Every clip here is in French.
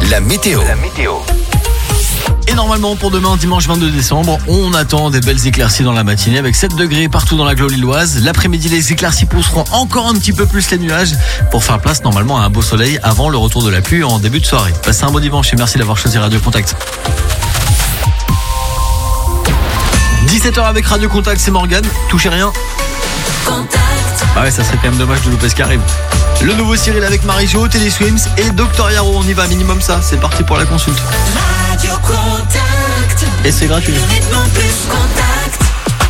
la météo. Et normalement, pour demain, dimanche 22 décembre, on attend des belles éclaircies dans la matinée avec 7 degrés partout dans l'agglo lilloise. L'après-midi, les éclaircies pousseront encore un petit peu plus les nuages pour faire place normalement à un beau soleil avant le retour de la pluie en début de soirée. Passez un beau dimanche et merci d'avoir choisi Radio Contact. 17h avec Radio Contact, c'est Morgane. Touchez rien. Contact. Ah ouais, ça serait quand même dommage de louper ce qui arrive. Le nouveau Cyril avec Marie-Jo, Teddy Swims et Dr Yaro. On y va, minimum ça. C'est parti pour la consulte. Radio Contact. Et c'est gratuit. Le rythme en plus Contact.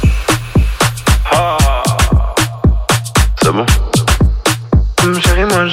Ah, c'est bon. Chérie, moi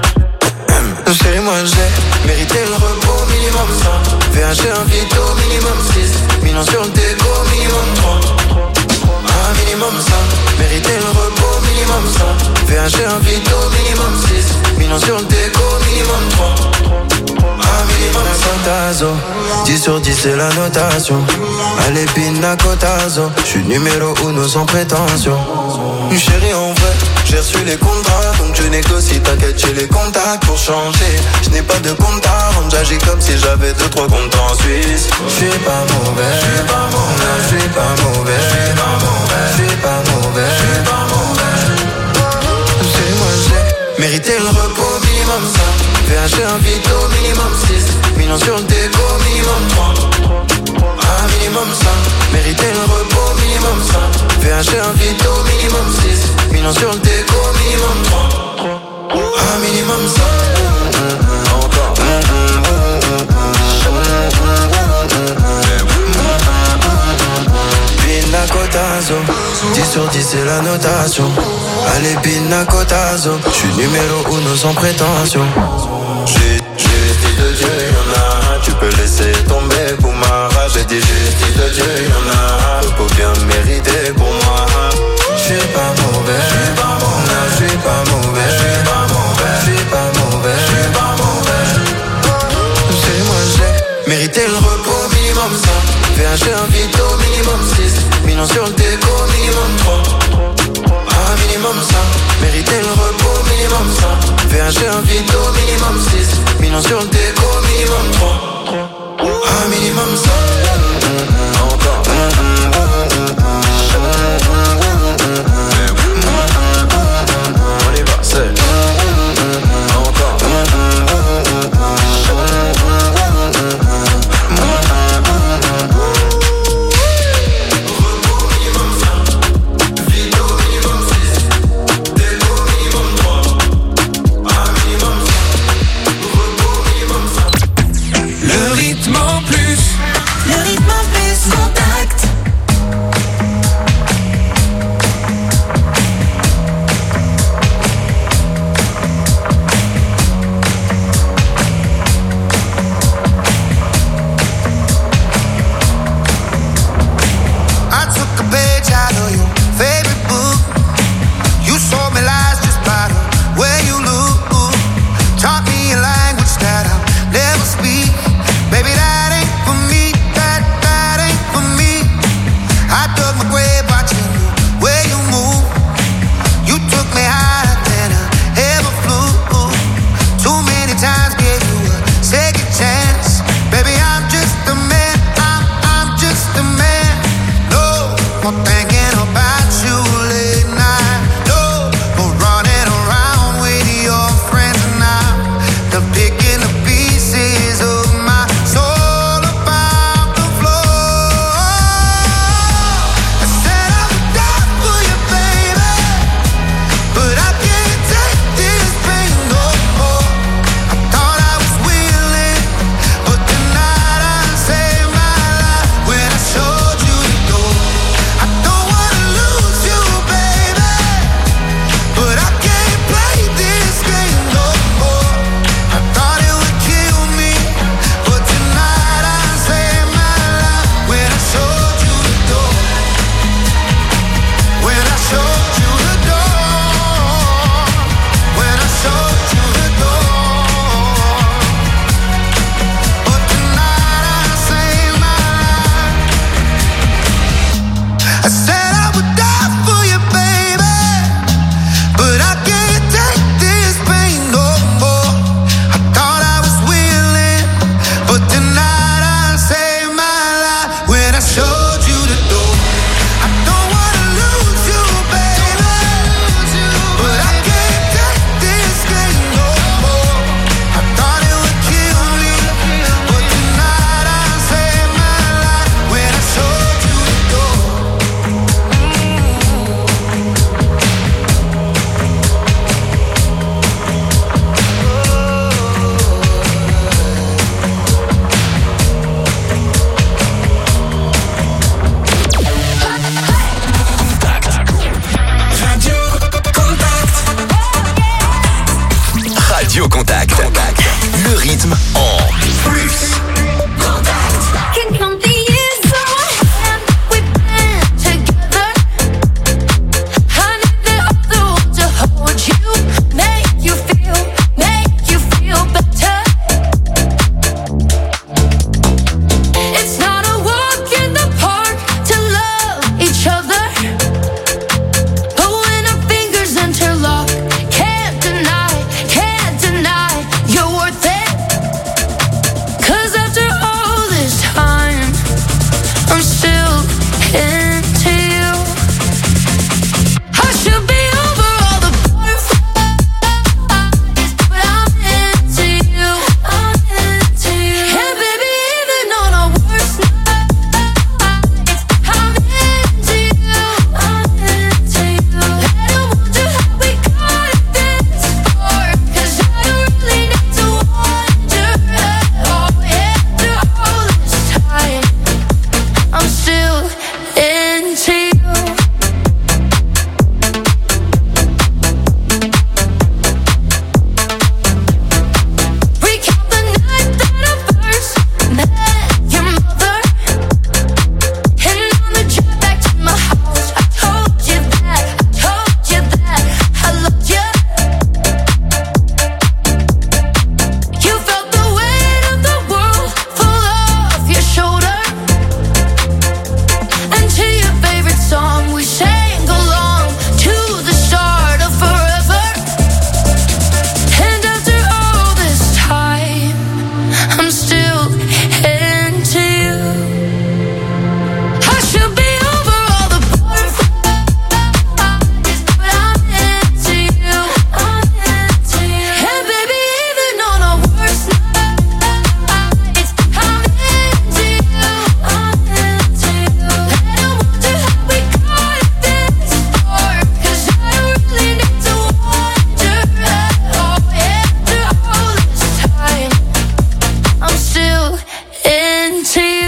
j'ai mérité le repos minimum 100. VHG un vito minimum 6. Millions sur le déco minimum 3. Un minimum 100. Mérité le repos minimum 100. VHG un vito minimum 6. Millions sur le déco minimum 3. Un minimum 100 tazo. 10 sur 10 c'est la notation. Allez pina cotazo. J'suis numéro 1 sans prétention. Chérie en vrai, j'ai reçu les contrats, donc je négocie, t'inquiète, j'ai les contacts pour changer. Je n'ai pas de compte à rendre, j'agis comme si j'avais 2-3 comptes en Suisse. Je suis pas mauvais, je suis pas mauvais, je suis pas mauvais, je suis pas mauvais, je suis pas mauvais, je suis pas mauvais. Moi j'ai mérité le repos minimum 100. VHG un vito minimum 6. Millions sur le déco minimum 3. Un minimum 100. Mérité le repos minimum 100. VHG un vito minimum 6. Millions sur le déco minimum 3. Un minimum 100. Encore. Pina cotazo. 10 sur 10 c'est la notation. Allez pina cotazo. J'suis numéro 1 sans prétention. Justice de Dieu, y'en a. Tu peux laisser tomber pour ma rage. J'ai dit justice de Dieu, y'en a. Repos bien mérité pour moi. J'suis pas mauvais, j'suis pas mauvais, j'suis pas mauvais, j'suis pas mauvais, j'suis pas mauvais, j'suis pas mauvais. Moi j'ai mérité le repos minimum 100. VHG un vito minimum 6. Millions sur le déco minimum 3. Un minimum 100. Mérité le repos minimum 100. VHG un vito minimum 6. Millions sur le déco minimum 3. Un minimum 100. Encore. On y va, c'est encore.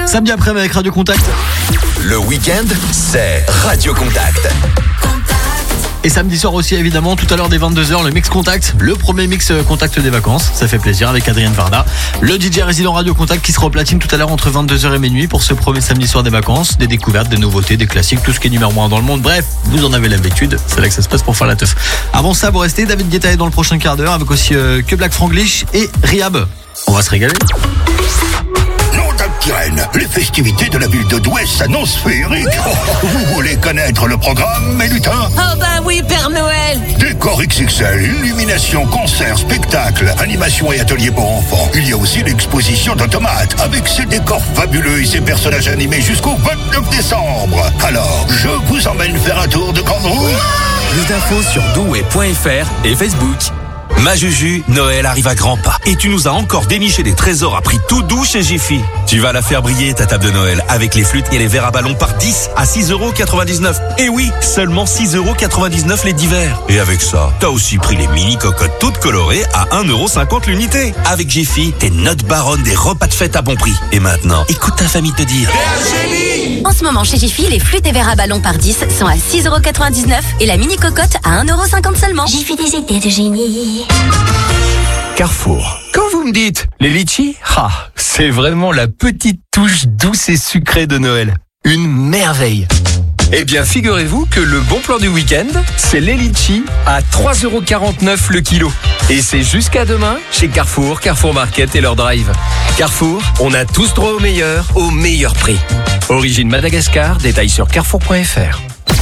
Samedi après-midi avec Radio Contact. Le week-end, c'est Radio Contact. Et samedi soir aussi, évidemment, tout à l'heure des 22h, le Mix Contact, le premier Mix Contact des vacances. Ça fait plaisir avec Adrien Varda, le DJ résident Radio Contact qui sera au platine tout à l'heure entre 22h et minuit pour ce premier samedi soir des vacances. Des découvertes, des nouveautés, des classiques, tout ce qui est numéro 1 dans le monde. Bref, vous en avez l'habitude. C'est là que ça se passe pour faire la teuf. Avant ça, vous restez. David Guetta est dans le prochain quart d'heure avec aussi Que Black Franglish et Rihab. On va se régaler. Les festivités de la ville de Douai s'annoncent féeriques. Vous voulez connaître le programme, mes lutins? Oh bah oui, Père Noël. Décor XXL, illumination, concerts, spectacles, animation et ateliers pour enfants. Il y a aussi l'exposition d'Automates, avec ses décors fabuleux et ses personnages animés jusqu'au 29 décembre. Alors, je vous emmène faire un tour de grande roue. Plus d'infos sur douai.fr et Facebook. Ma Juju, Noël arrive à grands pas. Et tu nous as encore déniché des trésors à prix tout doux chez Jiffy. Tu vas la faire briller ta table de Noël avec les flûtes et les verres à ballon par 10 à 6,99€. Et oui, seulement 6,99€ les 10 verres. Et avec ça, t'as aussi pris les mini cocottes toutes colorées à 1,50€ l'unité. Avec Jiffy, t'es notre baronne des repas de fête à bon prix. Et maintenant, écoute ta famille te dire. En ce moment, chez Jiffy, les flûtes et verres à ballon par 10 sont à 6,99€ et la mini cocotte à 1,50€ seulement. Jiffy, des idées de génie. Carrefour. Quand vous me dites les litchis, c'est vraiment la petite touche douce et sucrée de Noël. Une merveille. Eh bien, figurez-vous que le bon plan du week-end, c'est les litchis à 3,49€ le kilo. Et c'est jusqu'à demain chez Carrefour, Carrefour Market et leur drive. Carrefour, on a tous droit au meilleur prix. Origine Madagascar, détail sur carrefour.fr.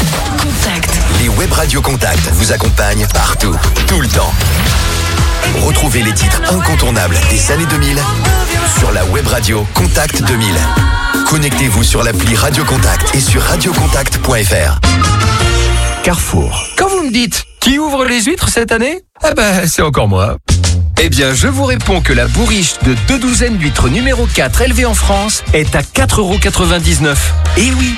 Les web radios Contact vous accompagnent partout, tout le temps. Retrouvez les titres incontournables des années 2000 sur la web radio Contact 2000. Connectez-vous sur l'appli Radio Contact et sur radiocontact.fr. Carrefour. Quand vous me dites qui ouvre les huîtres cette année, c'est encore moi. Eh bien, je vous réponds que la bourriche de 2 douzaines d'huîtres numéro 4 élevée en France est à 4,99€. Et oui,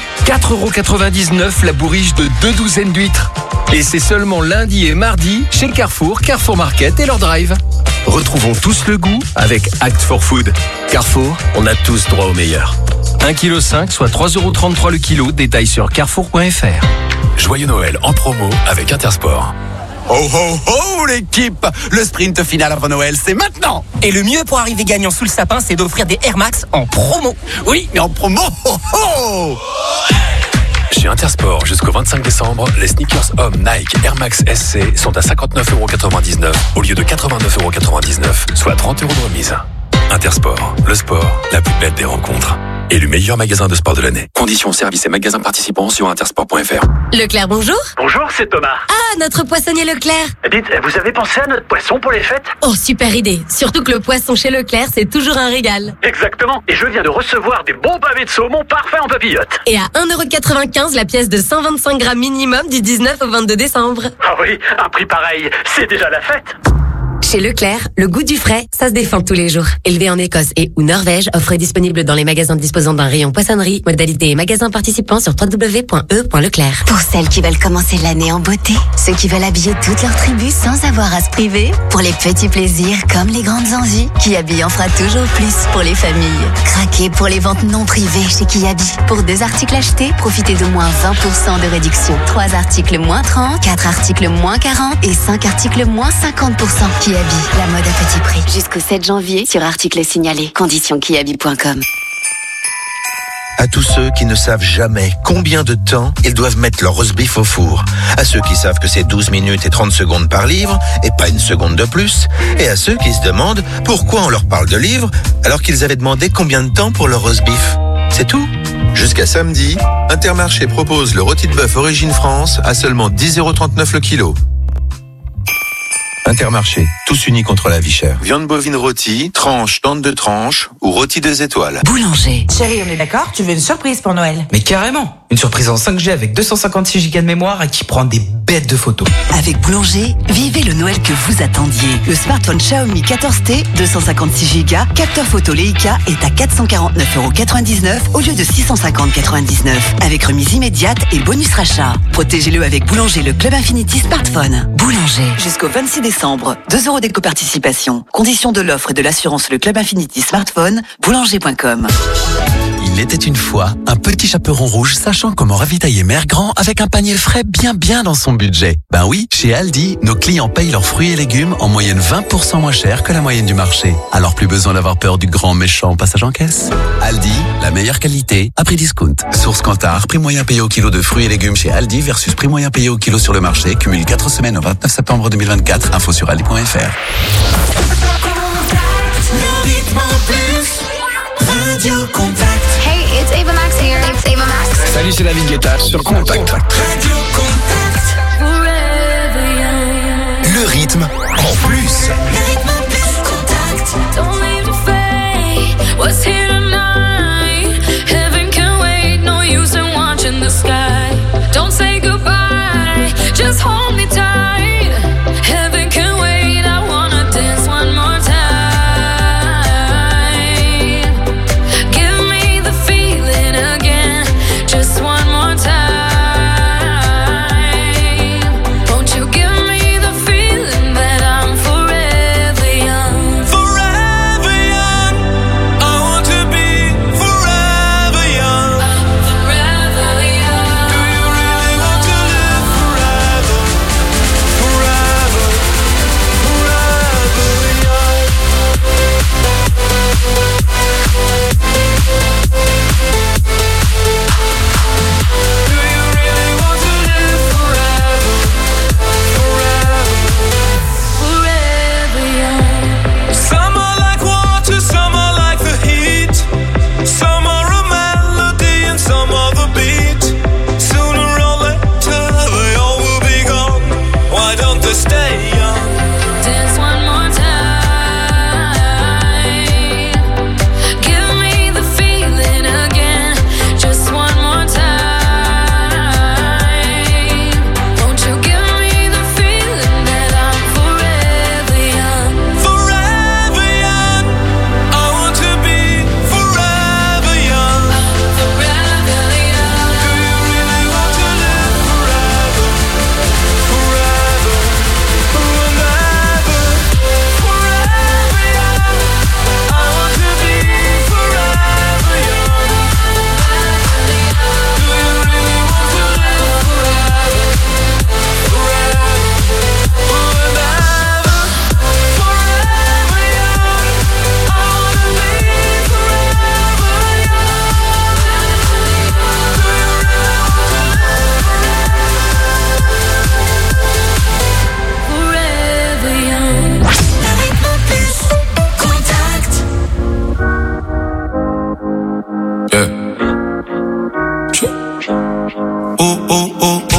4,99€ la bourriche de 2 douzaines d'huîtres. Et c'est seulement lundi et mardi chez Carrefour, Carrefour Market et leur drive. Retrouvons tous le goût avec Act for Food. Carrefour, on a tous droit au meilleur. 1,5 kg, soit 3,33€ le kilo, détail sur carrefour.fr. Joyeux Noël en promo avec Intersport. Oh oh oh l'équipe! Le sprint final avant Noël, c'est maintenant! Et le mieux pour arriver gagnant sous le sapin, c'est d'offrir des Air Max en promo. Oui, mais en promo! Oh oh! Chez Intersport, jusqu'au 25 décembre, les sneakers hommes Nike Air Max SC sont à 59,99€ au lieu de 89,99€, soit 30€ de remise. Intersport, le sport, la plus belle des rencontres. Élu meilleur magasin de sport de l'année. Conditions, services et magasins participants sur intersport.fr. Leclerc, bonjour. Bonjour, c'est Thomas. Ah, notre poissonnier Leclerc. Dites, vous avez pensé à notre poisson pour les fêtes? Oh, super idée. Surtout que le poisson chez Leclerc, c'est toujours un régal. Exactement. Et je viens de recevoir des bons pavés de saumon parfaits en papillote. Et à 1,95€ la pièce de 125 grammes minimum du 19 au 22 décembre. Ah oui, un prix pareil, c'est déjà la fête. Chez Leclerc, le goût du frais, ça se défend tous les jours. Élevé en Écosse et ou Norvège, offre disponible dans les magasins disposant d'un rayon poissonnerie. Modalité et magasins participants sur www.e.leclerc. Pour celles qui veulent commencer l'année en beauté, ceux qui veulent habiller toute leur tribu sans avoir à se priver, pour les petits plaisirs comme les grandes envies, Kiabi en fera toujours plus pour les familles. Craquez pour les ventes non privées chez Kiabi. Pour 2 articles achetés, profitez de moins 20% de réduction. 3 articles moins 30, 4 articles moins 40 et 5 articles moins 50%. Kiabi, la mode à petit prix. Jusqu'au 7 janvier sur articles signalés. Conditions kiabi.com. À tous ceux qui ne savent jamais combien de temps ils doivent mettre leur roast beef au four. À ceux qui savent que c'est 12 minutes et 30 secondes par livre et pas une seconde de plus. Et à ceux qui se demandent pourquoi on leur parle de livres alors qu'ils avaient demandé combien de temps pour leur roast beef. C'est tout. Jusqu'à samedi, Intermarché propose le rôti de bœuf Origine France à seulement 10,39€ le kilo. Intermarché, tous unis contre la vie chère. Viande bovine rôtie, tranche, tente de tranche ou rôti 2 étoiles. Boulanger. Chérie, on est d'accord? Tu veux une surprise pour Noël? Mais carrément. Une surprise en 5G avec 256 Go de mémoire et qui prend des bêtes de photos. Avec Boulanger, vivez le Noël que vous attendiez. Le smartphone Xiaomi 14T, 256 Go, capteur photo Leica est à 449,99€ au lieu de 650,99€. Avec remise immédiate et bonus rachat. Protégez-le avec Boulanger, le Club Infinity Smartphone. Boulanger. Jusqu'au 26 décembre, 2€ d'éco-participation. Conditions de l'offre et de l'assurance le Club Infinity Smartphone, boulanger.com. Il était une fois un petit chaperon rouge sachant comment ravitailler Mère Grand avec un panier frais bien dans son budget. Ben oui, chez Aldi, nos clients payent leurs fruits et légumes en moyenne 20% moins cher que la moyenne du marché. Alors plus besoin d'avoir peur du grand méchant passage en caisse. Aldi, la meilleure qualité à prix discount. Source Kantar, prix moyen payé au kilo de fruits et légumes chez Aldi versus prix moyen payé au kilo sur le marché. Cumule 4 semaines au 29 septembre 2024. Info sur aldi.fr. Hey, it's Ava Max here. It's Ava Max. Salut, c'est David Guetta sur Contact. Le rythme en plus. Don't leave the fade. What's here tonight? Heaven can wait. No use in watching the sky. Don't say goodbye. Just hold me tight. Heaven can wait. I wanna dance one more time. Give me the feeling again. Just one more time. Won't you give me the feeling that I'm forever young? Forever young. I want to be forever young. Forever young. Do you really want to live forever? Forever, forever young. Do you really want to live forever? Forever, Forever young. Some are like water, some are like the heat. Some are a melody and some are the beat. Sooner or later they all will be gone. Why don't they stay young? Dance one more time. Give me the feeling again. Just one more time. Won't you give me the feeling that I'm forever young? Forever young. I want to be forever young. Forever young. Do you really want to live forever? Forever, forever, forever young. I want to be forever young. Do you really want to live forever? Forever, forever, forever young. I want to be forever Forever young. Contact. Oh, oh, oh, oh.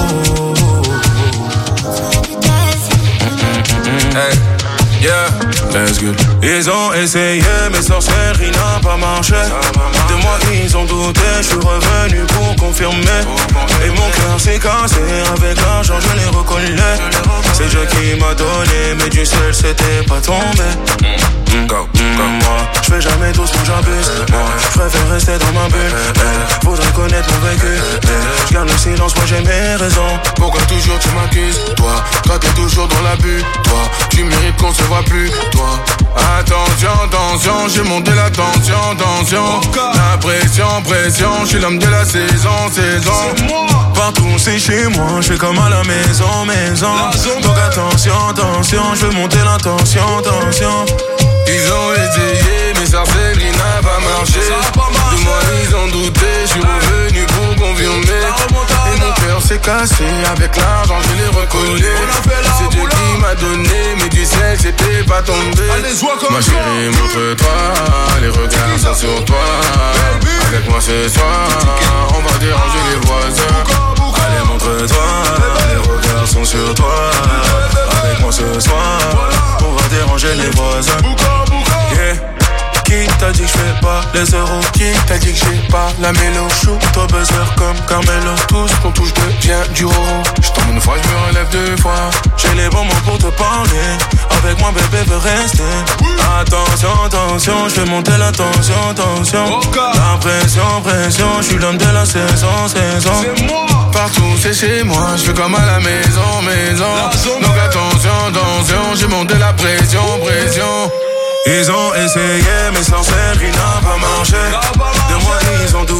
Hey, yeah, let's go. Ils ont essayé, mais sorcellerie n'a pas marché. De moi, ils ont douté, je suis revenu pour confirmer. Et mon cœur s'est cassé, avec l'argent, je l'ai reconnu. C'est Dieu qui m'a donné, mais du ciel, c'était pas tombé. Comme moi, je fais jamais tout ce que j'abuse. Moi, je préfère rester dans ma bulle. Faudrait connaître mon vécu. Je garde le silence, moi j'ai mes raisons. Pourquoi toujours tu m'accuses? Toi t'es toujours dans l'abus. Toi, tu mérites qu'on se voit plus. Toi, attention, j'ai monté la tension. La pression, je suis l'homme de la saison. Partout c'est chez moi, je fais comme à la maison. Donc attention, je veux monter la tension. Ils ont essayé, mais sorcellerie n'a pas marché. De moi ils ont douté, je suis revenu pour confirmer. Et mon cœur s'est cassé, avec l'argent je l'ai recollé. C'est Dieu qui m'a donné, mais du ciel c'était pas tombé. Ma chérie, montre-toi, les regards sont sur toi. Avec moi ce soir, on va déranger les voisins. Allez montre-toi, les regards sont sur toi. Avec moi ce soir, on va déranger les voisins. Yeah. Qui t'a dit que je fais pas les euros? Qui t'a dit que j'ai pas la mélo? Shoot au buzzer comme Carmelo. Tout ce qu'on touche devient du roro. J't'emmène une fois, je me relève deux fois. J'ai les bons mots pour te parler. Avec moi bébé veut rester. Attention, je fais monter la tension. La pression, je suis l'homme de la saison. Partout c'est chez moi, je fais comme à la maison. Donc attention, j'ai monté la pression. Ils ont essayé, mais sorcellerie n'a pas marché. De moi ils ont douté.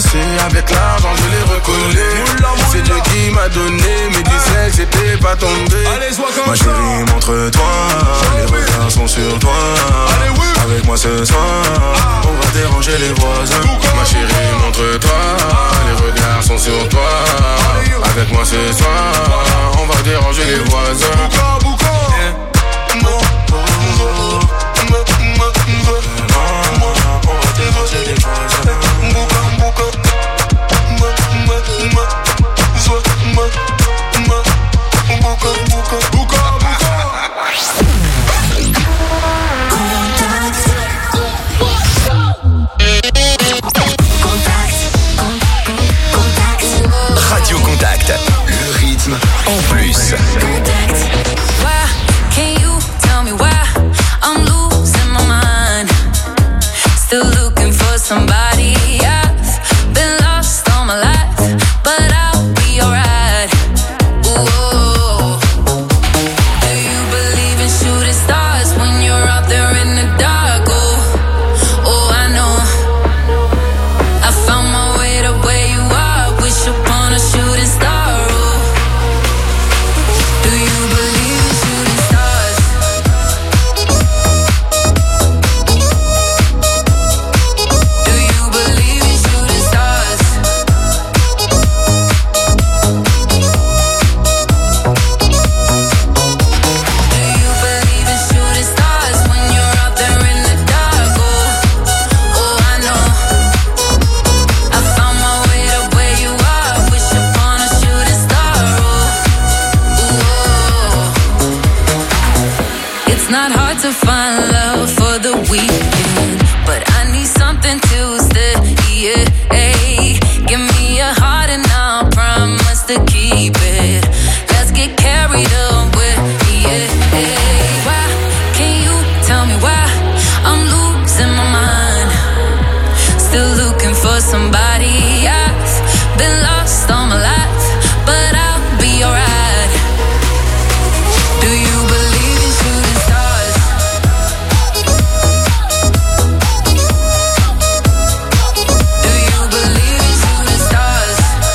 cassé, avec l'argent je l'ai recollé. C'est Dieu qui m'a donné, mais disait que c'était pas tombé. Ma chérie, montre-toi, les regards sont sur toi. Avec moi ce soir, on va déranger les voisins. Ma chérie, montre-toi, les regards sont sur toi. Avec moi ce soir, on va déranger les voisins. Radio Contact, le rythme en plus. Why can't you tell me why I'm losing my mind? Still looking for somebody. I've been lost all my life, but I'll be alright. Ooh. Do you believe in shooting stars when you're out there in the dark? Oh, I know. I found my way to where you are. Wish upon a shooting star. Do you believe in shooting stars? Do you believe in shooting stars? Do you believe in shooting stars when you're out there in the dark? Oh, I know. I found my way to where you are. Wish upon a shooting star. It's not hard to find love for the weekend, but I need something to stay. Yeah, give me a heart and I'll promise to keep it. Let's get carried away. Yeah, why can't you tell me why I'm losing my mind? Still looking for somebody. I've been lost all my life, but I'll be alright. Do you believe in shooting stars? Do you believe in shooting stars?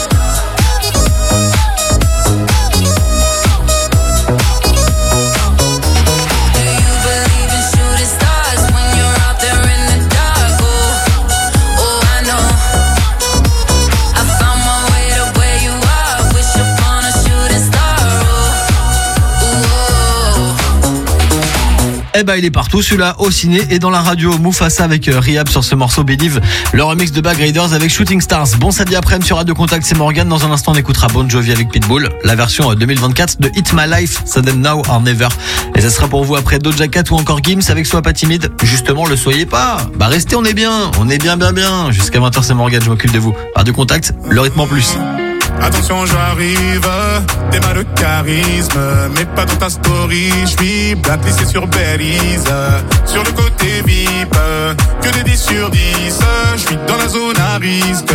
Do you believe in shooting stars when you're out there in the dark? Oh, I know. I found my way to where you are. Wish upon a shooting star. Eh ben, il est partout, celui-là, au ciné et dans la radio. Mufasa avec Rihab sur ce morceau Believe. Le remix de Bag Raiders avec Shooting Stars. Bon samedi après-midi sur Radio Contact, c'est Morgan. Dans un instant, on écoutera Bon Jovi avec Pitbull. La version 2024 de Hit My Life, Sudden Now or Never. Et ça sera pour vous après Doja Cat ou encore Gims avec Sois pas timide. Justement, le soyez pas. Bah, restez, on est bien. On est bien. Jusqu'à 20h, c'est Morgan, je m'occupe de vous. Radio Contact, le rythme en plus. Attention, j'arrive, t'es mal de charisme, mais pas dans ta story, j'suis blacklisté sur Belize, sur le côté VIP, que des 10 sur 10, j'suis dans la zone à risque.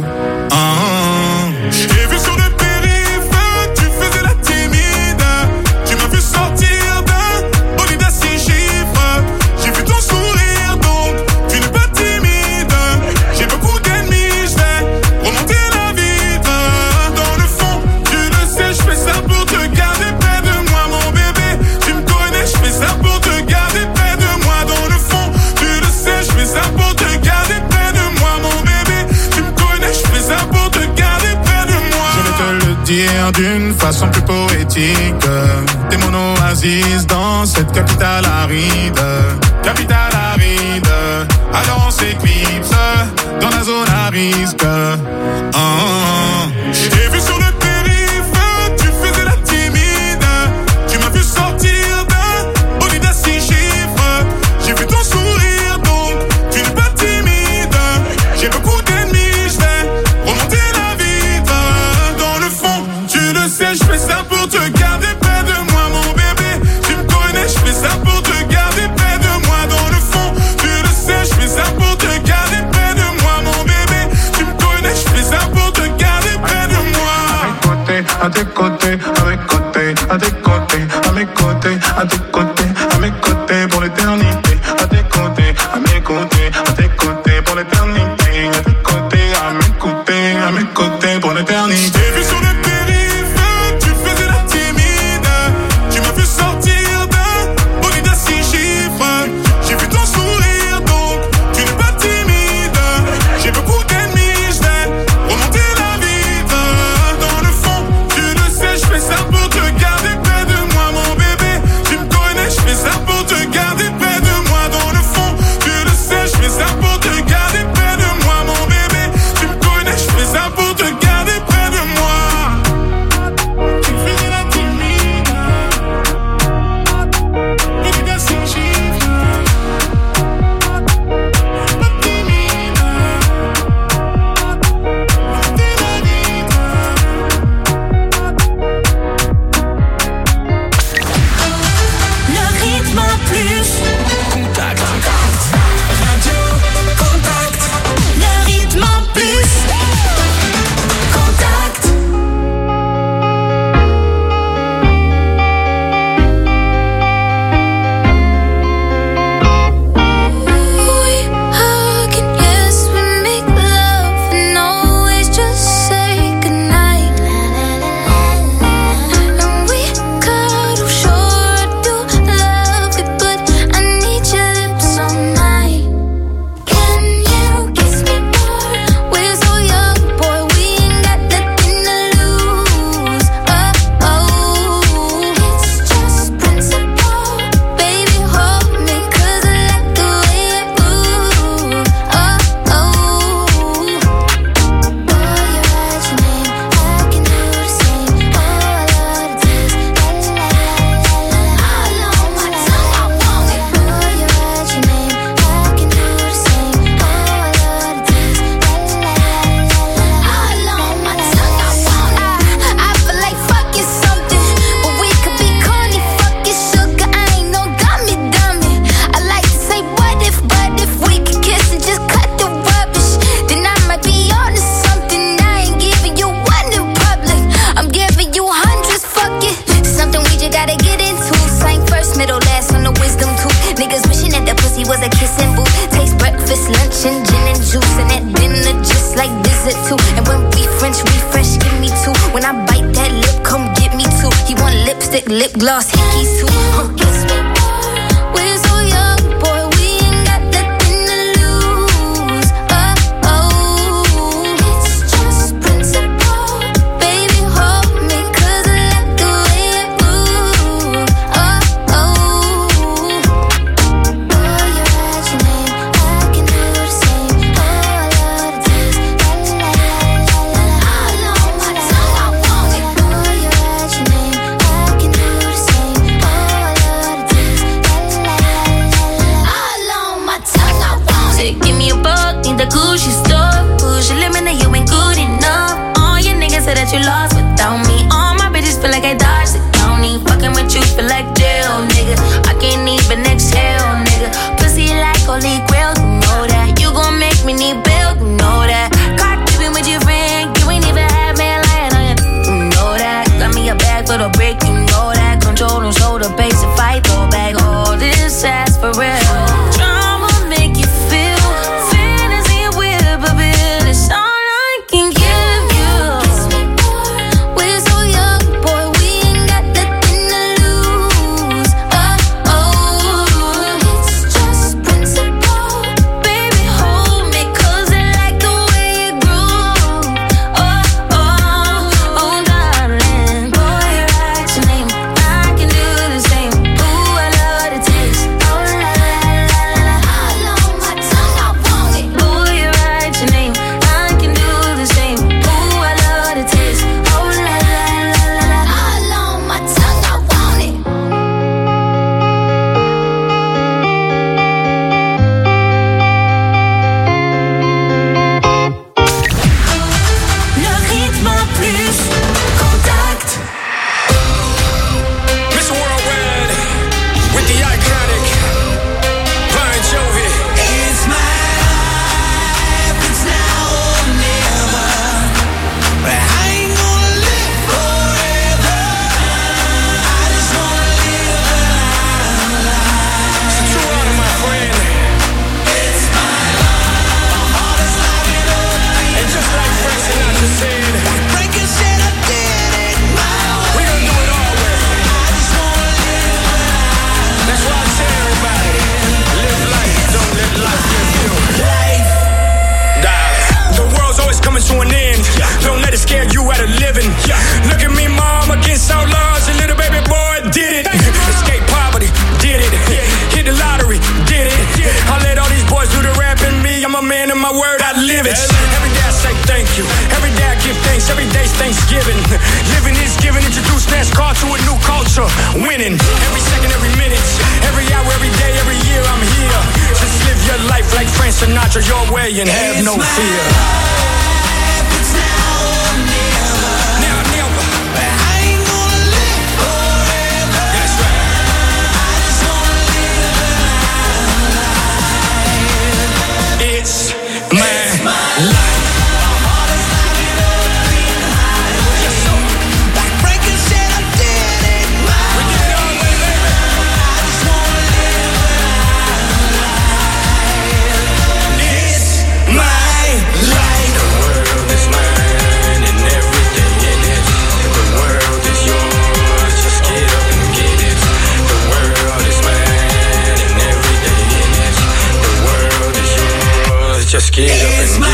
J'ai vu sur le périph', tu faisais la timide, tu m'as vu sortir d'un bolide à 6 chiffres, j'ai vu ton sourire donc, tu n'es pas timide, j'ai beaucoup d'ennemis, j'vais remonter la vitre. Dans le fond, tu le sais, j'fais ça pour te garder près de moi, mon bébé. Tu me connais, j'fais ça pour te garder près de moi. Dans le fond, tu le sais, j'fais ça pour te garder près de moi, mon bébé. Tu me connais, j'fais ça pour te garder près de moi. Je vais te le dire d'une façon plus poétique. T'es mon oasis dans cette capitale aride. Capitale aride. Alors on s'éclipse dans la zone à risque. J'ai vu sur le périph', tu faisais la timide. Tu m'as vu sortir d'un bolide à 6 chiffres. J'ai vu ton sourire donc, tu n'es pas timide. J'ai beaucoup d'ennemis, j'vais remonter la vitre. Dans le fond, tu le sais, j'fais ça pour te garder près de moi, mon bébé. Tu me connais, j'fais ça pour te garder près de moi. Dans le fond, tu le sais, j'fais ça pour te garder près de moi, mon bébé. Tu me connais, j'fais ça pour te garder près de moi. À tes côtés, à mes côtés, à tes côtés, à mes côtés, à tes côtés, à mes côtés pour l'éternité. À tes côtés, à mes côtés, à tes côtés pour l'éternité. À tes côtés, à mes côtés. we was a kissing boo. Taste breakfast, lunch, and gin and juice. And at dinner, just like dessert too. And when we French refresh, give me two. When I bite that lip, come get me two. He want lipstick, lip gloss, hickeys too. Kiss me more. We're so young, boy, we ain't got nothing to lose. Oh, oh, it's just principle. Baby, hold me, 'cause I like the way it moves. Oh, oh. Boy, you write your name, I can do the same. Oh, I love the taste. La la la la la. All on my tongue, I want it. Boy, you write your name, I can do the same. Oh, I love the taste. La la la la la. All on my tongue, I want it. Give me a buck, need the Gucci stuff. Push your limit, now you ain't good enough. All your niggas say that you lost without me. All my bitches feel like I dodged the county. Fucking with you feel like jail, nigga. I can't even exhale, nigga. Pussy like holy grail, you know that. You gon' make me need bail, you know that. Caught keeping with your friend, you ain't even had man lying on you, you know that. Got me a bag for the brick, you know that. Control and shoulder, base and fight, throw back all this ass for real. Drama make you feel, fantasy whip a bit. It's all I can give you. Kiss me more. We're so young, boy, we ain't got nothing to lose. Oh, oh, it's just principle. Baby, hold me, 'cause I like the way you groove. Oh, oh, oh, darling. Boy, you write your name, I can do the same. Ooh, I love the taste. Oh, la la la la. All on my tongue, I want it. Boy, you write your name, I can do the same. Ooh, I love the taste. Oh, la la la la. All on my tongue, I want it. Le rythme plus contact. Mr. Worldwide, with the iconic Bon Jovi. It's my life, it's now or never. But I ain't gonna live forever. I just wanna live a life. So true honor, my friend. It's my life. My heart is like an open. And just like Frank Sinatra said, Frank said I did it my way. We gon' do it all way. I just wanna live a life. That's why I tell everybody, live life, don't let life give you life. The world's always coming to an end. Don't let it scare you out of living. Look at me, mom, against all odds. Your little baby boy did it. Escape poverty, did it. Hit the lottery, did it. I let all these boys do the rap and me. I'm a man of my word, I live it. Every day I say thank you. Every day I give thanks. Every day's Thanksgiving. Living is giving. Introduce NASCAR to a new culture. Winning. Every second, every minute. Every hour, every day, every year I'm here. Just live your life like Frank Sinatra your way and have no fear. Now, never. But I ain't gonna live forever. That's right. I just wanna live a life. It's my life. My heart is like an open highway. Yes, sir. Like Franklin said, I did it my way. We did it all way, baby. I just wanna live a life. It's my life. The world is mine and everything in it. The world is yours. Just get up and get it. The world is mine and everything in it. The world is yours. Just get up and get it.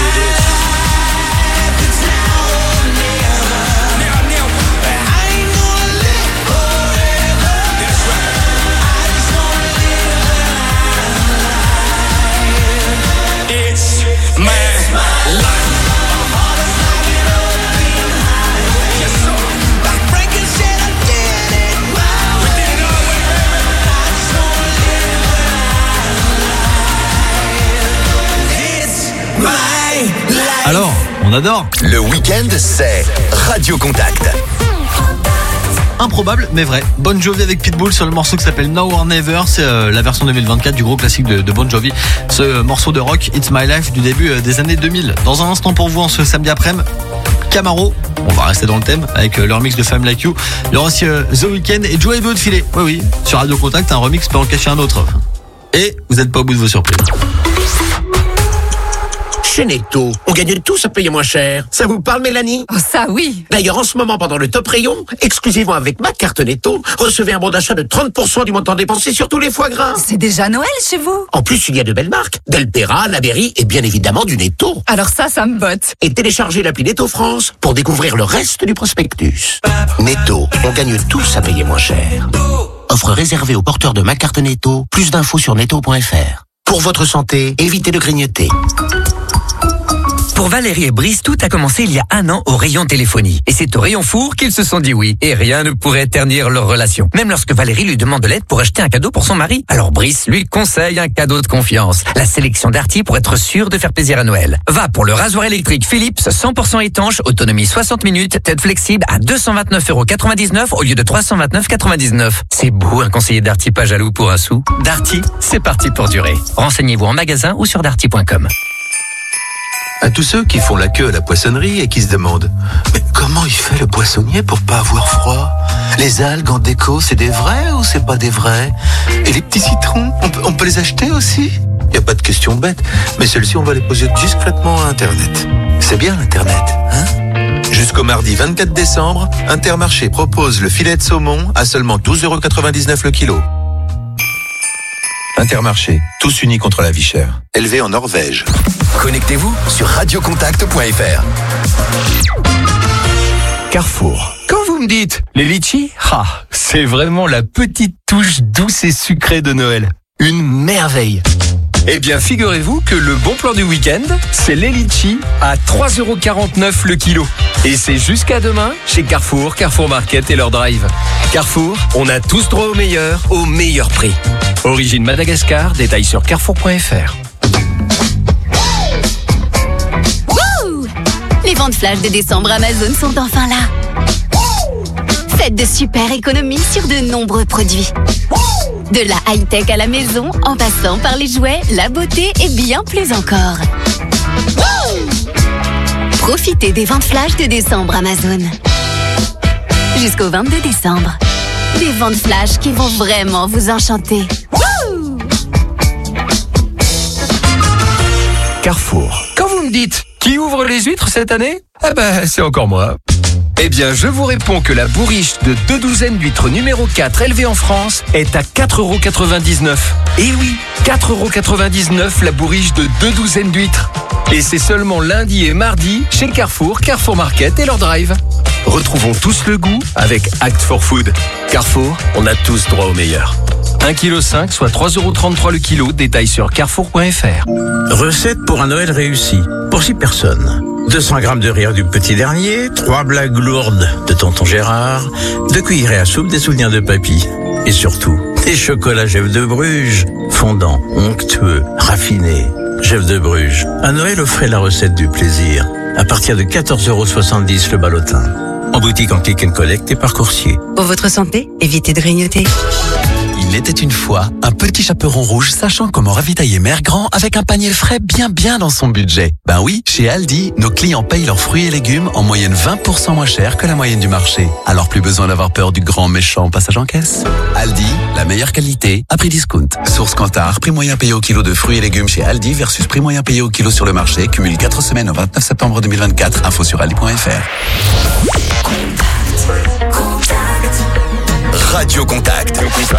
Alors, on adore. Le week-end, c'est Radio Contact. Improbable mais vrai. Bon Jovi avec Pitbull sur le morceau qui s'appelle Now or Never. C'est la version 2024 du gros classique de Bon Jovi. Ce morceau de rock It's My Life du début des années 2000. Dans un instant pour vous en ce samedi après-midi, Camaro. On va rester dans le thème avec leur mix de Femme Like You. Il y aura aussi The Weeknd et Joey Bud filé. Oui, sur Radio Contact, un remix peut en cacher un autre. Et vous n'êtes pas au bout de vos surprises. Chez Netto, on gagne tous à payer moins cher. Ça vous parle, Mélanie? Oh, ça oui. D'ailleurs, en ce moment, pendant le top rayon, exclusivement avec ma carte Netto, recevez un bon d'achat de 30% du montant dépensé sur tous les foie gras. C'est déjà Noël chez vous. En plus, il y a de belles marques. Del Pera, La Berry et bien évidemment du Netto. Alors ça me botte. Et téléchargez l'appli Netto France pour découvrir le reste du prospectus. Netto, on gagne tous à payer moins cher. Offre réservée aux porteurs de ma carte Netto. Plus d'infos sur netto.fr. Pour votre santé, évitez de grignoter. Pour Valérie et Brice, tout a commencé il y a 1 an au rayon téléphonie. Et c'est au rayon four qu'ils se sont dit oui. Et rien ne pourrait ternir leur relation. Même lorsque Valérie lui demande de l'aide pour acheter un cadeau pour son mari. Alors Brice lui conseille un cadeau de confiance. La sélection Darty pour être sûr de faire plaisir à Noël. Va pour le rasoir électrique Philips 100% étanche, autonomie 60 minutes, tête flexible à 229,99 € au lieu de 329,99 €. C'est beau un conseiller Darty pas jaloux pour un sou. Darty, c'est parti pour durer. Renseignez-vous en magasin ou sur darty.com. À tous ceux qui font la queue à la poissonnerie et qui se demandent « Mais comment il fait le poissonnier pour pas avoir froid ? Les algues en déco, c'est des vrais ou c'est pas des vrais ? Et les petits citrons, on peut les acheter aussi ? Il n'y a pas de question bête, mais celles-ci on va les poser discrètement à Internet. C'est bien Internet, hein ? Jusqu'au mardi 24 décembre, Intermarché propose le filet de saumon à seulement 12,99 € le kilo. Intermarché, tous unis contre la vie chère. Élevé en Norvège. Connectez-vous sur radiocontact.fr. Carrefour. Quand vous me dites les litchis, c'est vraiment la petite touche douce et sucrée de Noël. Une merveille. Eh bien, figurez-vous que le bon plan du week-end, c'est les litchis à 3,49 € le kilo. Et c'est jusqu'à demain chez Carrefour, Carrefour Market et leur drive. Carrefour, on a tous droit au meilleur prix. Origine Madagascar, détail sur carrefour.fr. Les ventes flash de décembre Amazon sont enfin là. Faites de super économies sur de nombreux produits. De la high-tech à la maison, en passant par les jouets, la beauté et bien plus encore. Profitez des ventes flash de décembre Amazon. Jusqu'au 22 décembre. Des ventes flash qui vont vraiment vous enchanter. Carrefour. Quand vous me dites qui ouvre les huîtres cette année ? C'est encore moi. Eh bien, je vous réponds que la bourriche de 2 douzaines d'huîtres numéro 4 élevée en France est à 4,99 €. Et oui, 4,99 € la bourriche de 2 douzaines d'huîtres. Et c'est seulement lundi et mardi chez Carrefour, Carrefour Market et leur drive. Retrouvons tous le goût avec Act for Food. Carrefour, on a tous droit au meilleur. 1,5 kg, soit 3,33 € le kilo, détail sur carrefour.fr. Recette pour un Noël réussi, pour 6 personnes. 200 grammes de rire du petit dernier, 3 blagues lourdes de tonton Gérard, 2 cuillerées à soupe des souvenirs de papy. Et surtout, des chocolats Jeff de Bruges, fondants, onctueux, raffinés. Jeff de Bruges. À Noël, offrez la recette du plaisir. À partir de 14,70 € le ballotin. En boutique en click and collect et par coursier. Pour votre santé, évitez de grignoter. Il était une fois un petit chaperon rouge sachant comment ravitailler Mère Grand avec un panier frais bien dans son budget. Ben oui, chez Aldi, nos clients payent leurs fruits et légumes en moyenne 20% moins cher que la moyenne du marché. Alors plus besoin d'avoir peur du grand méchant passage en caisse. Aldi, la meilleure qualité à prix discount. Source Kantar, prix moyen payé au kilo de fruits et légumes chez Aldi versus prix moyen payé au kilo sur le marché. Cumule 4 semaines au 29 septembre 2024. Info sur aldi.fr. Radio Contact.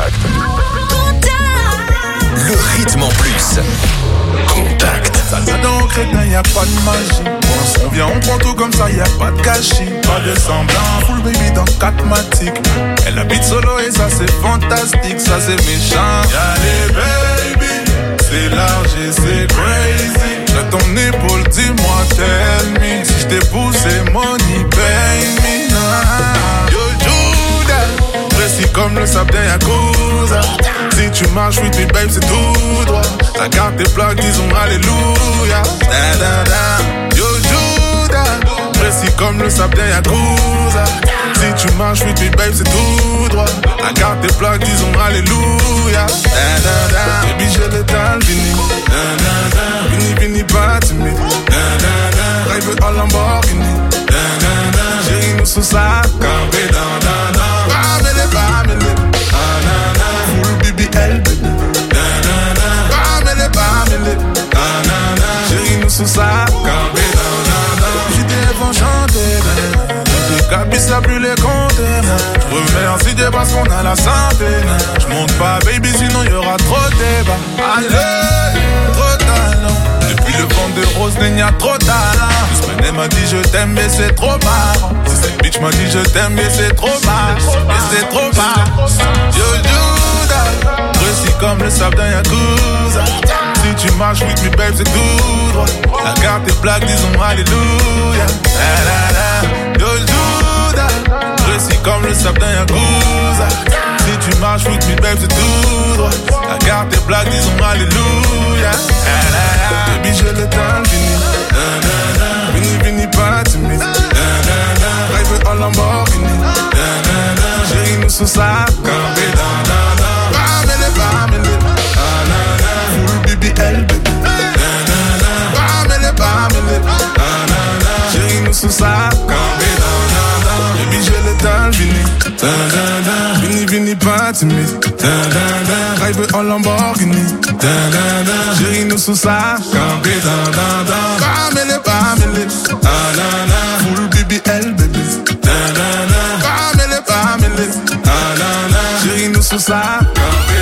Le rythme en plus. Contact. Ça dans crétin, y'a pas de magie. On vient, on prend tout comme ça, y'a pas de gâchis. Pas de semblant, full baby dans 4 matiques. Elle habite solo et ça c'est fantastique, ça c'est méchant. Y'a les baby, c'est large et c'est crazy. J'ai ton épaule, dis-moi, tell me. Si j't'épouse, c'est money, pay me. Yo, Judas, précis comme le sable d'un Yakuza. Si tu marches, oui, tes babe, c'est tout droit. Ta carte est plaque, disons alléluia. Da, da, da. Yo, Judas, précis comme le sable d'un Yakuza. Si tu marches, oui, tes babe, c'est tout droit. Ta carte est plaque, disons alléluia. Da, da, da. Baby, j'ai l'état, vini. Da, da, da. Vini, vini, pas timide. Da, da, da. Rêve à Lamborghini. Da, da, da. Chérie, nous sous sa campé. Da, da, da. Bamele, bamele. Da, da, da. Full BBL, baby. Da, da, da. sous sa cambé, JDF enchanté, les capis ça plus les compter. Remercie Dieu parce qu'on a la santé. J'monte pas baby sinon y'aura trop de débat. Allez, trop talent. Depuis le vent de rose il y a trop talent. Semaine m'a dit je t'aime mais c'est trop marrant. Cette bitch m'a dit je t'aime mais c'est trop marrant. Mais c'est trop marrant. Yo Judas, précis comme le sable d'un Yakuza. Si tu marches with me babe c'est tout droit. La carte est plaque disons alléluia. Yo Judas, précis comme le sable d'un Yakuza. Si tu marches with me babe c'est tout droit. La carte est plaque disons alléluia. Baby j'ai le temps fini. Vini pas timide. Rêve en Lamborghini. Chérie nous sous sa cambé. Bamele full BBL baby. Bamele chérie nous sous sa cambé. Baby j'ai le temps vini pas timide. Rêve en Lamborghini. Chérie nous sous sa cambé. Bamele full BBL baby. Bamele chérie nous sous sa cambé.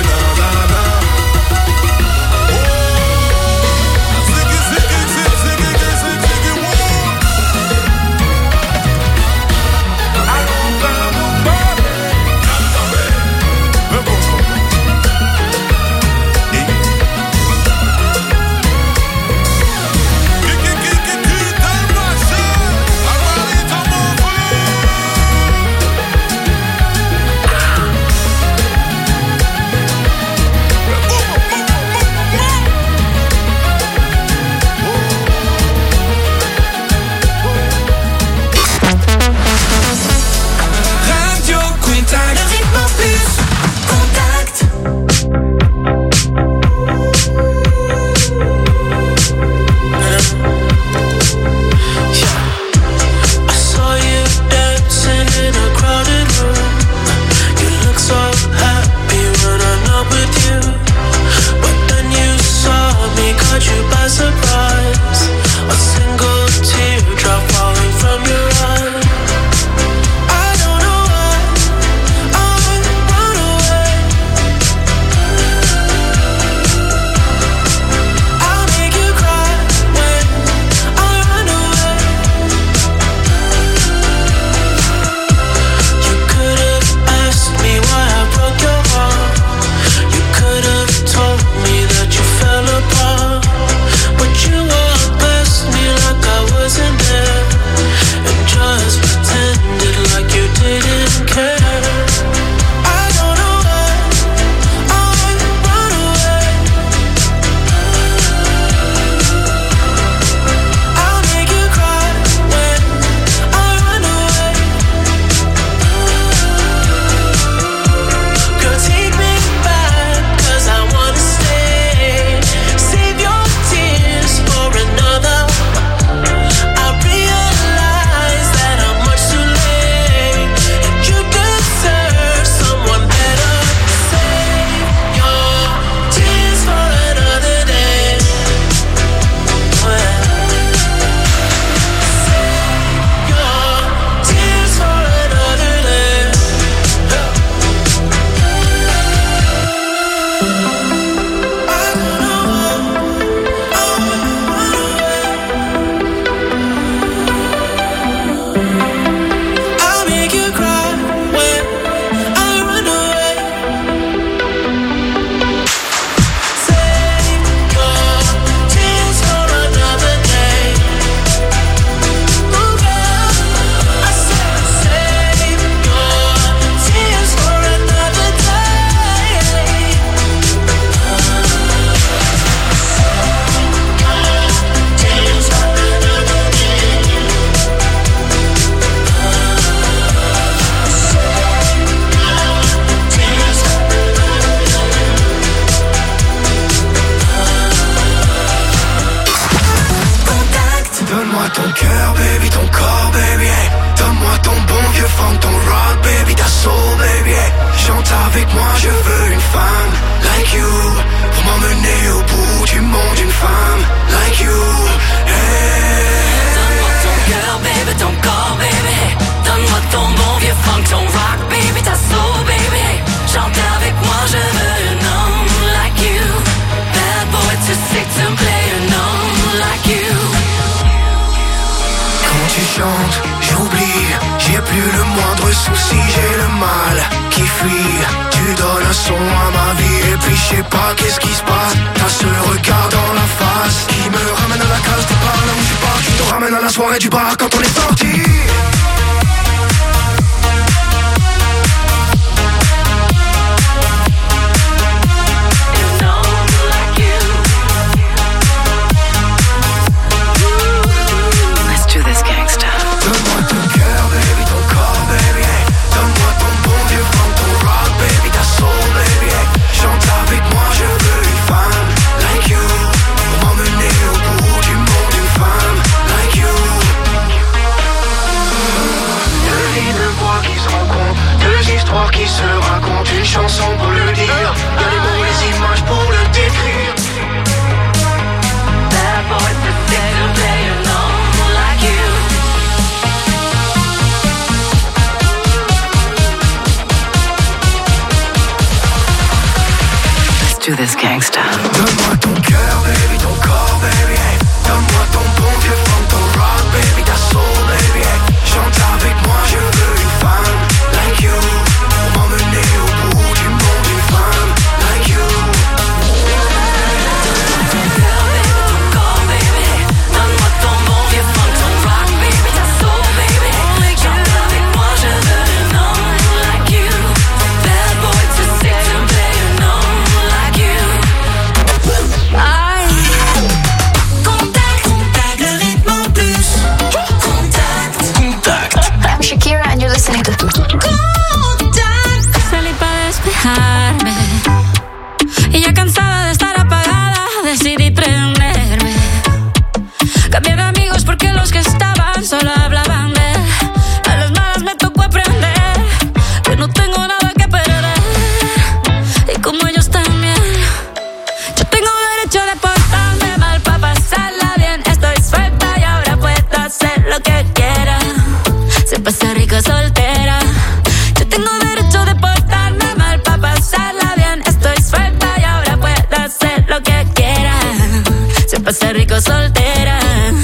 like you, pour m'emmener au bout du monde, une femme like you. to play alone like you. Quand tu chantes, j'oublie, j'ai plus le moindre souci, j'ai le mal qui fuit. Tu donnes un son à ma vie et puis je sais pas qu'est-ce qui se passe. T'as ce regard dans la face qui me ramène à la case départ, là où je pars, qui te ramène à la soirée du bar quand on est sorti. Donne-moi ton cœur, baby, ton corps, baby, hey. Donne-moi ton bon vieux funk, ton rock, baby, ta soul, baby, hey. Chante avec moi, je veux une femme like you, pour m'emmener au bout du monde, une femme like you. Deux vies, deux voix qui se rencontrent, deux histoires qui se racontent, une chanson pour le dire, y'a les mots, les images pour le décrire. Bad boy, the day to play alone like you. Do this gangsta. Donne-moi ton cœur, baby, ton corps, baby, hey. Donne-moi ton bon vieux funk, ton rock, baby, ta soul, baby, hey. Chante avec moi, je veux une femme like you, pour m'emmener au bout du monde, une femme like you. Donne-moi ton bon vieux funk, ton rock, baby, ta soul, baby. Chante avec moi, je veux un homme like you. Bad boy, too sick to play alone like you. Contact, le rythme en plus. Contact. I'm Shakira and you're listening to Contact. Salí para despejarme y ya cansada de estar apagada decidí prenderme. Cambié de amigos porque los que estaban solo hablaban de él. A las malas me tocó aprender que no tengo nada que perder y como ellos también. Yo tengo derecho de portarme mal pa' pasarla bien. Estoy suelta y ahora puedo hacer lo que quiera. Se pasa rico soltera. Yo tengo derecho de portarme mal pa' pasarla bien. Estoy suelta y ahora puedo hacer lo que quiera. Se pasa rico soltera.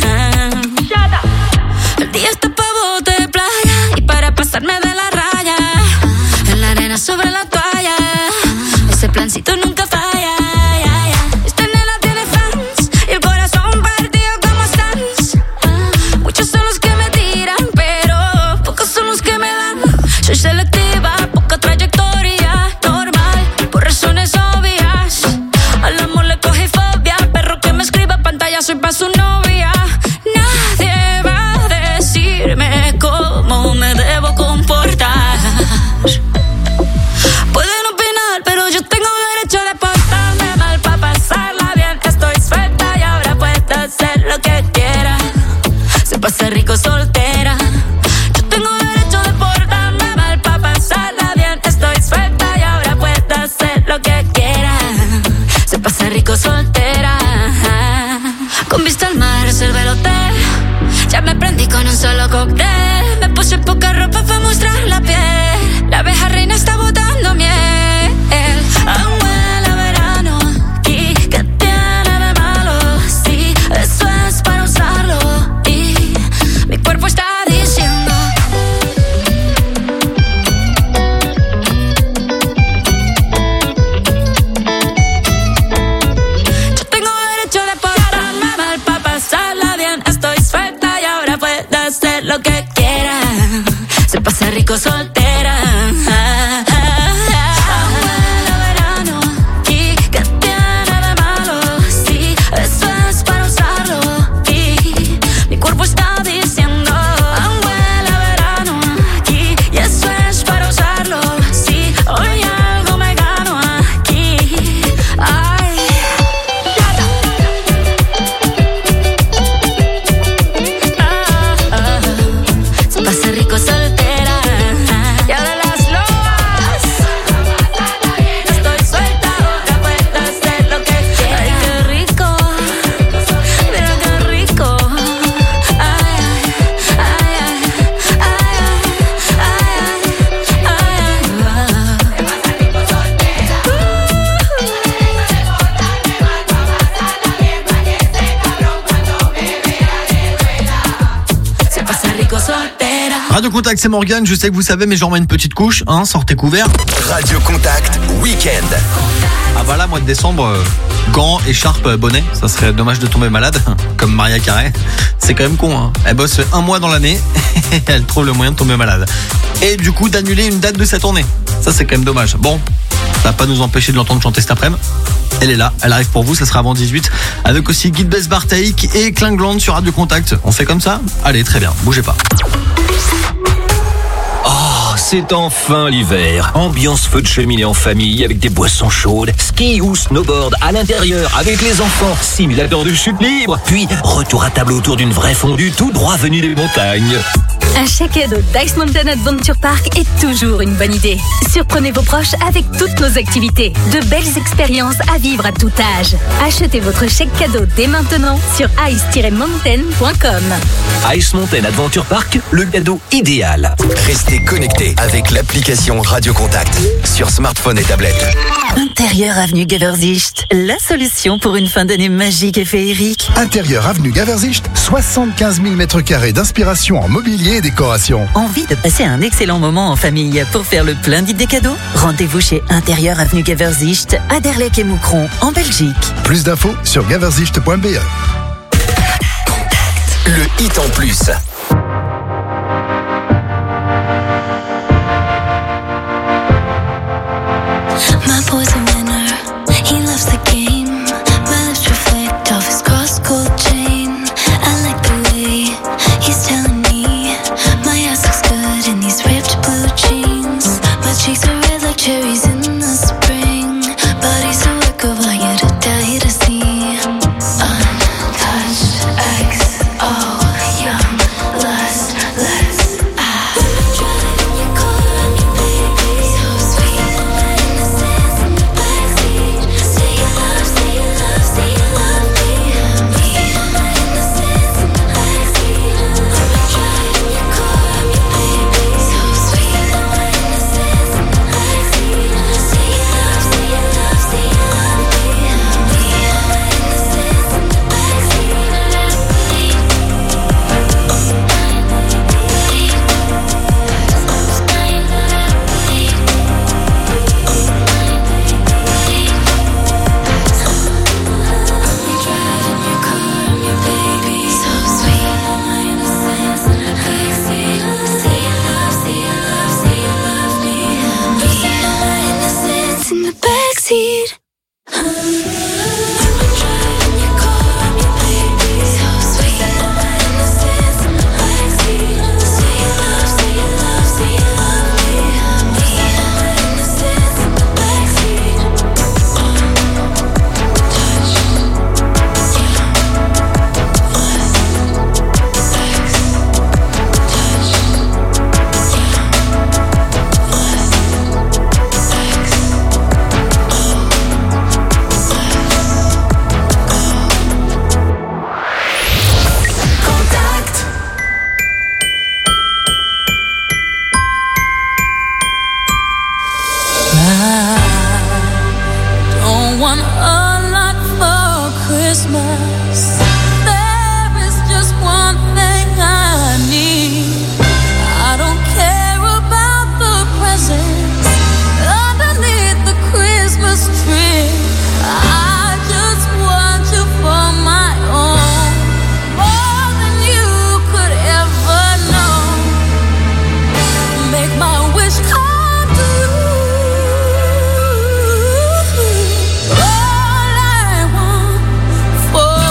El día está pa' bote de playa y para pasarme de la raya. En la arena sobre la toalla. Ese plancito nunca falla. Esta nena tiene fans y el corazón partido como Sans. Muchos son los que me tiran, pero pocos son los que me dan. Soy selectiva, poca trayectoria, normal, por razones obvias. Al amor le cogí fobia, perro que me escriba pantalla, soy pa' su novia. Nadie va a decirme cómo me debo comportar. Pueden opinar, pero yo tengo derecho de portarme mal pa' pasarla bien. Estoy suelta y ahora puedo hacer lo que quiera. Se pasa rico soltera. Yo tengo derecho de portarme mal pa' pasarla bien. Estoy suelta y ahora puedo hacer lo que quiera. Se pasa rico soltera. Con vista al mar reservé el hotel. Ya me prendí con un solo cóctel. Me puse poca ropa pa' mostrar la piel. La abeja reina está botando miel. Aún huele a verano. ¿Y qué tiene de malo? Sí, eso es para usarlo. Y mi cuerpo está diciendo yo tengo derecho de portarme mal pa' pasarla bien. Estoy suelta y ahora puedo hacer lo que quiera. Radio Contact, c'est Morgane, je sais que vous savez, mais j'en mets une petite couche, hein, sortez couverts. Radio Contact, week-end. Ah bah là, mois de décembre, gants, écharpe, bonnet, ça serait dommage de tomber malade, comme Maria Carré. C'est quand même con, hein. Elle bosse 1 mois dans l'année et elle trouve le moyen de tomber malade. Et du coup, d'annuler une date de sa tournée. Ça, c'est quand même dommage. Bon, ça va pas nous empêcher de l'entendre chanter cet après-midi. Elle est là, elle arrive pour vous, ça sera avant 18, avec aussi Guy Bess Bartaïk et Klingland sur Radio Contact. On fait comme ça ? Allez, très bien, bougez pas. Oh, c'est enfin l'hiver. Ambiance feu de cheminée en famille avec des boissons chaudes, ski ou snowboard à l'intérieur avec les enfants, simulateur de chute libre, puis retour à table autour d'une vraie fondue tout droit venu des montagnes. Un chèque cadeau d'Ice Mountain Adventure Park est toujours une bonne idée. Surprenez vos proches avec toutes nos activités. De belles expériences à vivre à tout âge. Achetez votre chèque cadeau dès maintenant sur ice-mountain.com. Ice Mountain Adventure Park, le cadeau idéal. Restez connectés avec l'application Radio Contact sur smartphone et tablette. Intérieur avenue Gaversicht, la solution pour une fin d'année magique et féerique. Intérieur avenue Gaversicht, 75 000 m² d'inspiration en mobilier et décoration. Envie de passer un excellent moment en famille pour faire le plein d'idées cadeaux ? Rendez-vous chez Intérieur avenue Gaversicht, à Derleck et Moucron, en Belgique. Plus d'infos sur gaversicht.be. Le hit en plus. My boy's a winner, he loves the game. My lips reflect off his cross-gold chain. I like the way he's telling me my ass looks good in these ripped blue jeans. My cheeks are red like cherries in the spring. Body's a work of art, you to die to see. Untouched XO, young, lustless. For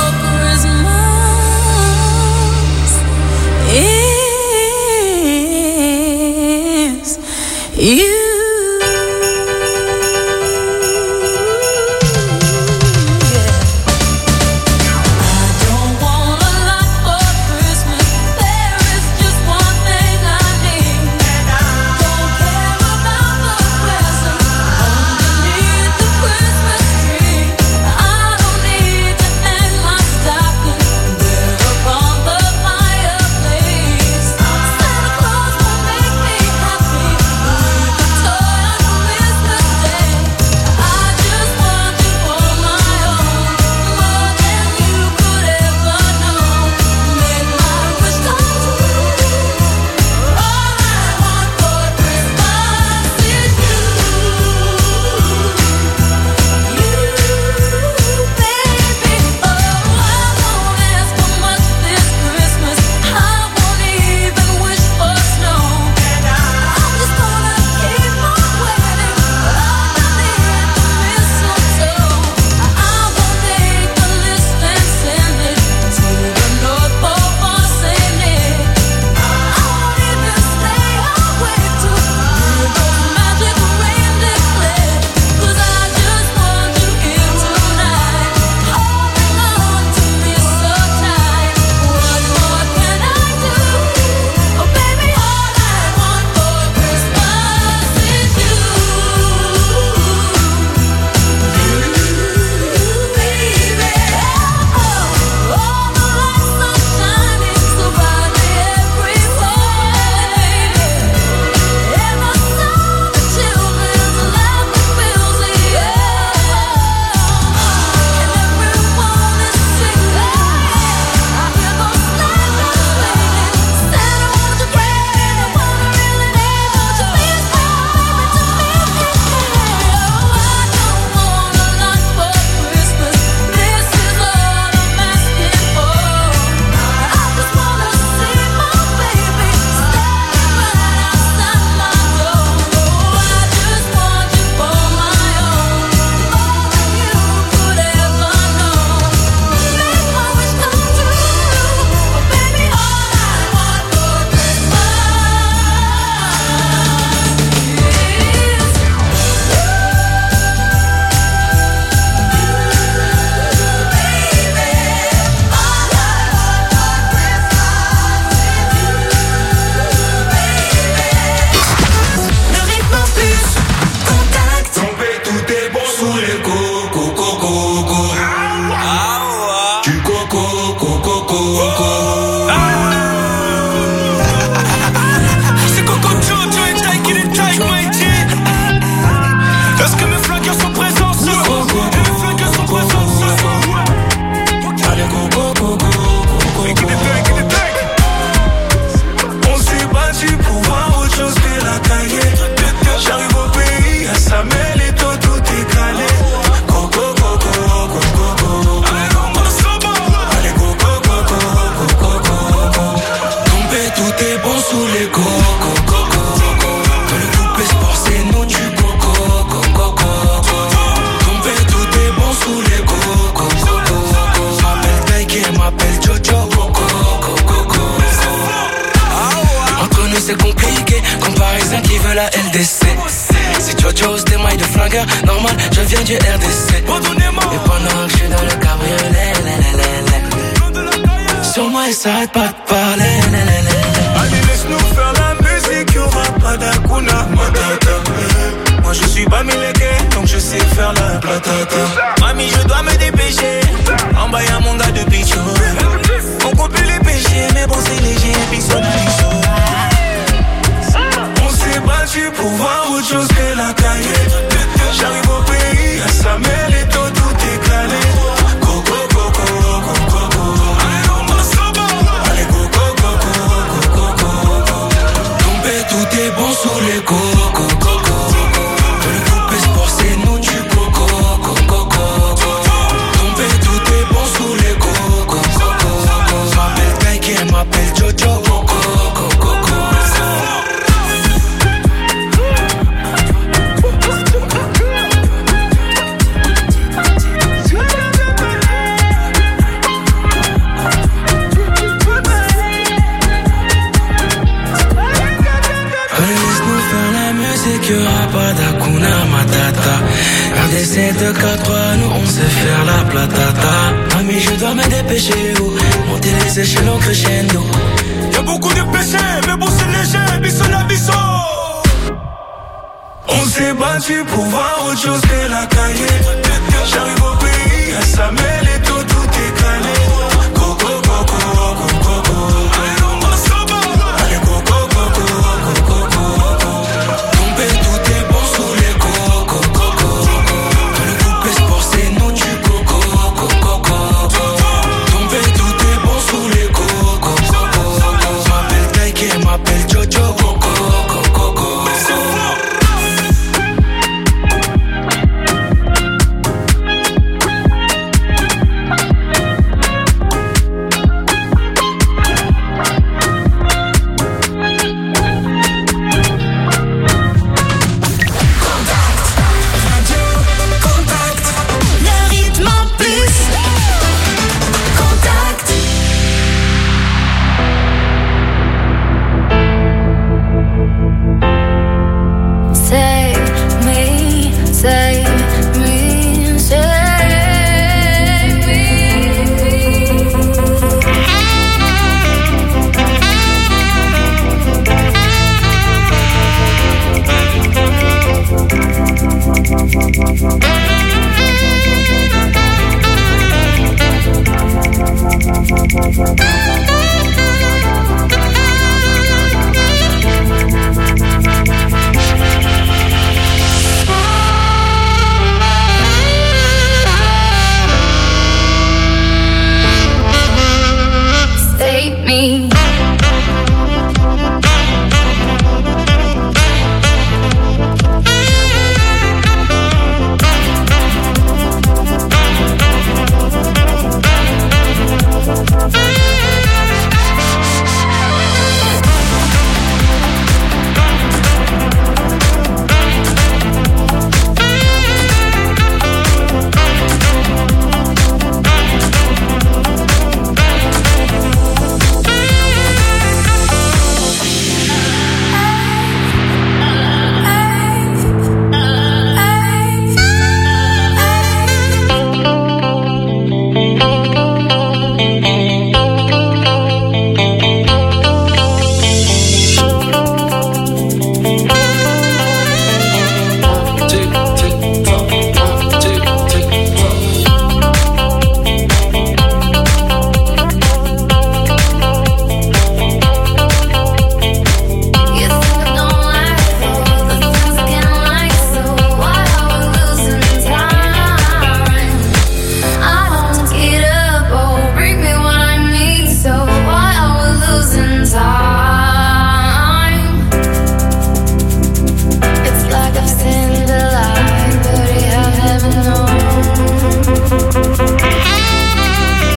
la LDC. C'est Jojo, c'était maille de flingueur. Normal, je viens du RDC. Et pendant que je suis dans le cabriolet, sur moi, il s'arrête pas de parler. Allez, laisse-nous faire la musique, y'aura pas d'Akuna Matata. Moi je suis Bamileke, donc je sais faire la platata. Mami, je dois me dépêcher. En bas y'a mon gars de Pichot. On compte plus les péchés, mais bon c'est léger, Pixon à Pixon. On s'est battu pour voir autre chose que la cahier. J'arrive au pays, à Samuel et tout est calé. Go, go, go, go, go, go, go. Allez, go, go, go, go, go, go, go. Tombé, tout est bon sous les go, go, go, go. M'appelle Jojo, Coco, Coco, Coco. Laisse-nous faire la musique, y'aura pas d'Akuna Matata. RDC 243, nous on sait faire la platata. Ami, je dois me dépêcher, monter les échelons crescendo. Y'a beaucoup de péchés, mais bon c'est léger, bisson à bisson. On s'est battu pour voir autre chose que la cahier. J'arrive au pays, à Samuel et tout est calé. Go, go, go, go, go, go, go. Allez, go, go, go, go, go, go, go. Tombé, tout est bon sous les go, go, go, go. Le groupe est sport, c'est nous du go, go, go, go, go. Tombé, tout est bon sous les go, go, go, go. M'appelle Taïké, m'appelle Jojo, go, go, go, go, go.